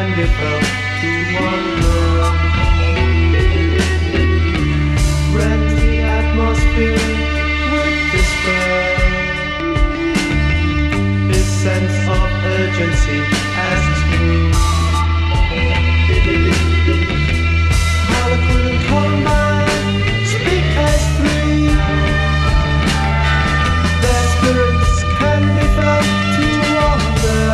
and they fell to wonder. Rent the atmosphere with despair. His sense of urgency as